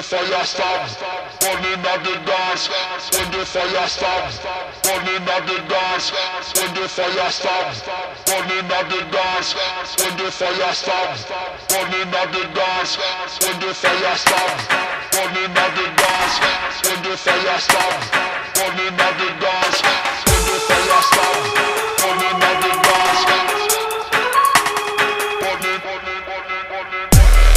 fire stop, burning at the dance. When the fire stop, burning at the dance. When the fire stop, burning at the dance. When the fire stop, burning at the dance. When the fire stop, burning at the dance. When the fire stop, burning at the dance. When the fire stop, burning at the dance. Burning, burning, burning, burning.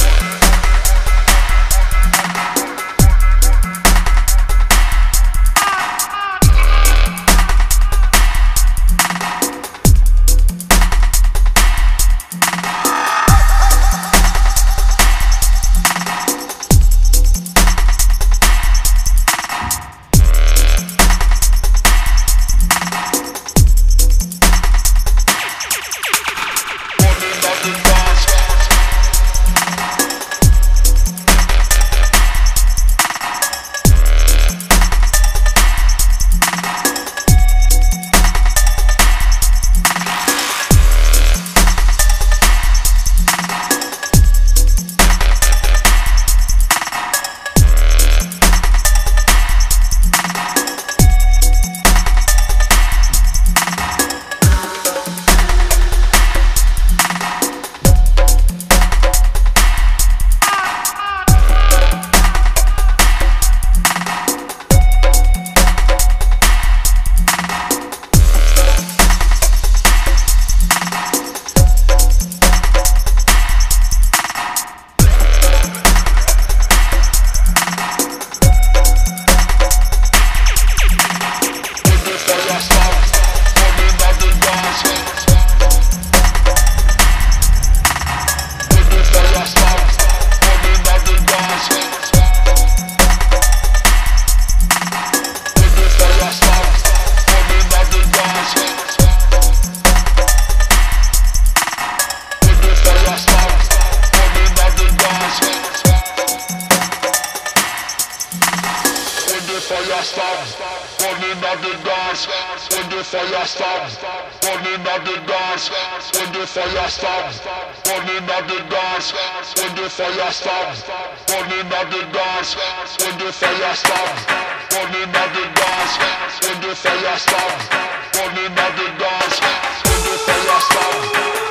Fire stop, burning at the dance. When the fire stop, burning at the dance. When the fire stop, burning at the dance. When the fire stop, burning at the dance. When the fire stop, burning at the dance. When the fire stop, burning at the dance. When the fire stop.